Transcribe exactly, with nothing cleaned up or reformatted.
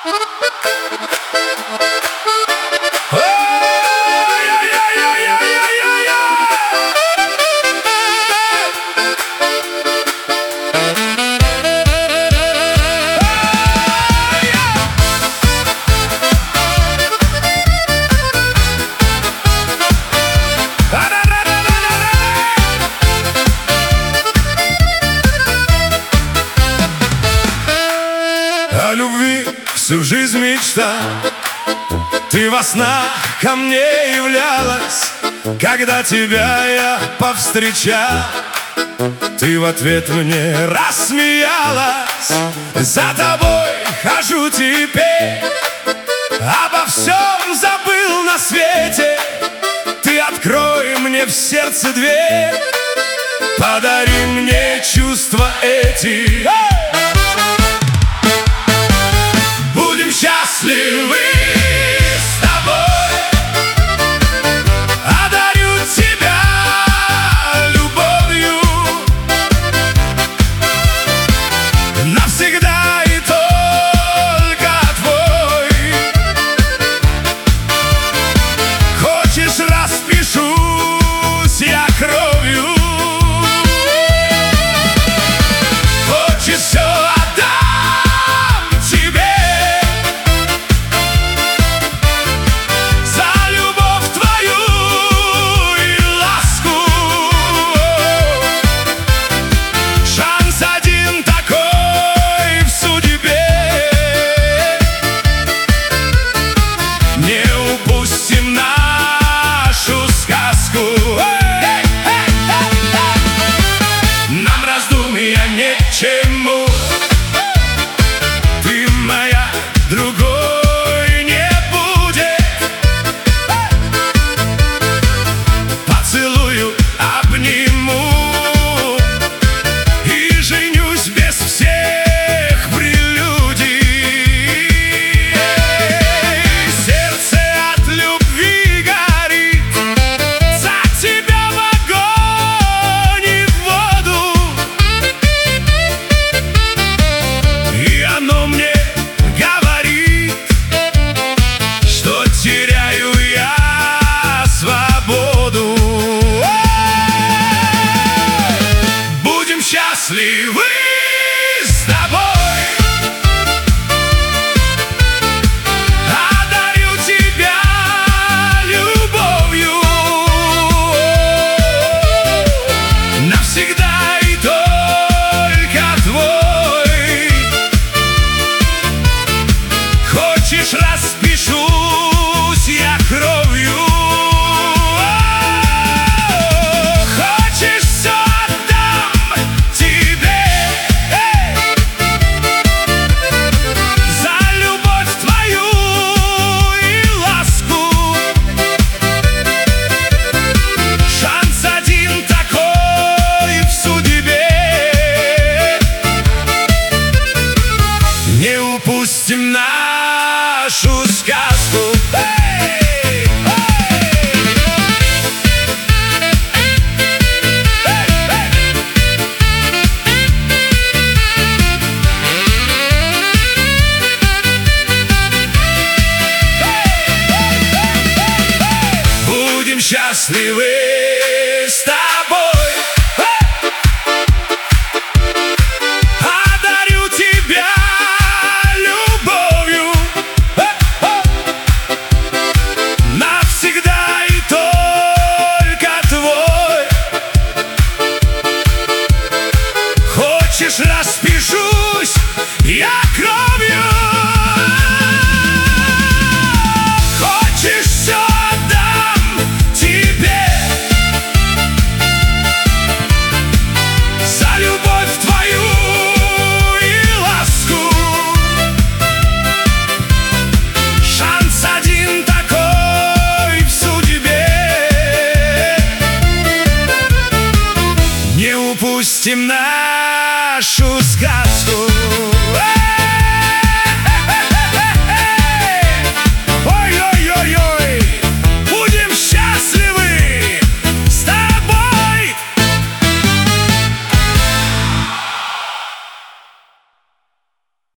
О любви всю жизнь мечта, ты во снах ко мне являлась. Когда тебя я повстречал, ты в ответ мне рассмеялась. За тобой хожу теперь, обо всем забыл на свете. Ты открой мне в сердце дверь, подари мне чувства эти. Будем счастливы с тобой, одарю тебя любовью навсегда и только твой. Хочешь, распишусь я кровью, хочешь, все отдам тебе. Чему ты моя, другой не будет. Поцелую, обниму и женюсь без всех прелюдий. Сердце от любви горит, за тебя в огонь и в воду. И оно мне говорит, что теряю я свободу. Будем счастливы с тобой, одарю тебя любовью навсегда и только твой. Хочешь, распишусь я кровью, хочешь, все отдам тебе. За любовь твою и ласку. Шанс один такой в судьбе, не упустим нашу сказку. Эй! Эй! Эй! Эй! Будем счастливы с тобой, одарю тебя любовью навсегда и только твой. Хочешь, распишусь я кровью, хочешь, все отдам тебе. За любовь твою и ласку. Шанс один такой в судьбе, не упустим на